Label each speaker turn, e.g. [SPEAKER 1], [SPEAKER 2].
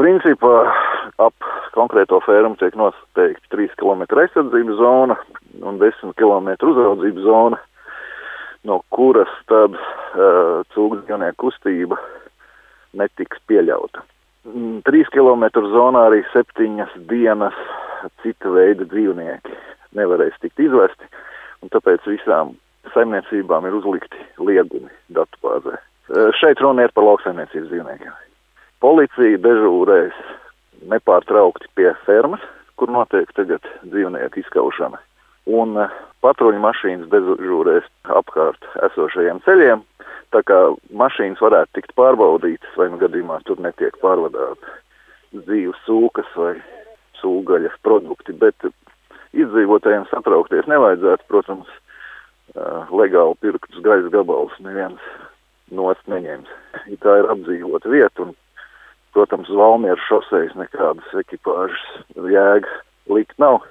[SPEAKER 1] Principā ap konkrēto fermu tiek noteikti 3 km aizsardzības zona un 10 km uzraudzības zona, no kuras tad cūku dzīvnieku kustība netiks pieļauta. 3 km zonā arī 7 dienas cita veida dzīvnieki nevarēs tikt izvesti, un tāpēc visām saimniecībām ir uzlikti liegumi datubāzē. Šeit runa ir par lauksaimniecības dzīvniekiem. Policija dežūrēs nepārtraukti pie fermas, kur notiek tagad dzīvnieku izkaušana, un patruļu mašīnas dežūrēs apkārt esošajiem ceļiem, tā kā mašīnas varētu tikt pārbaudītas, vai gadījumā tur netiek pārvadāti dzīves cūkas vai cūgaļas produkti, bet izdzīvotājiem satraukties nevajadzētu, protams, legāli pirktus gaļas gabalus neviens nost neņems. Ja tā ir apdzīvota vieta, un, protams, uz Valmieras šosejas nekādas ekipāžas jēga likt nav.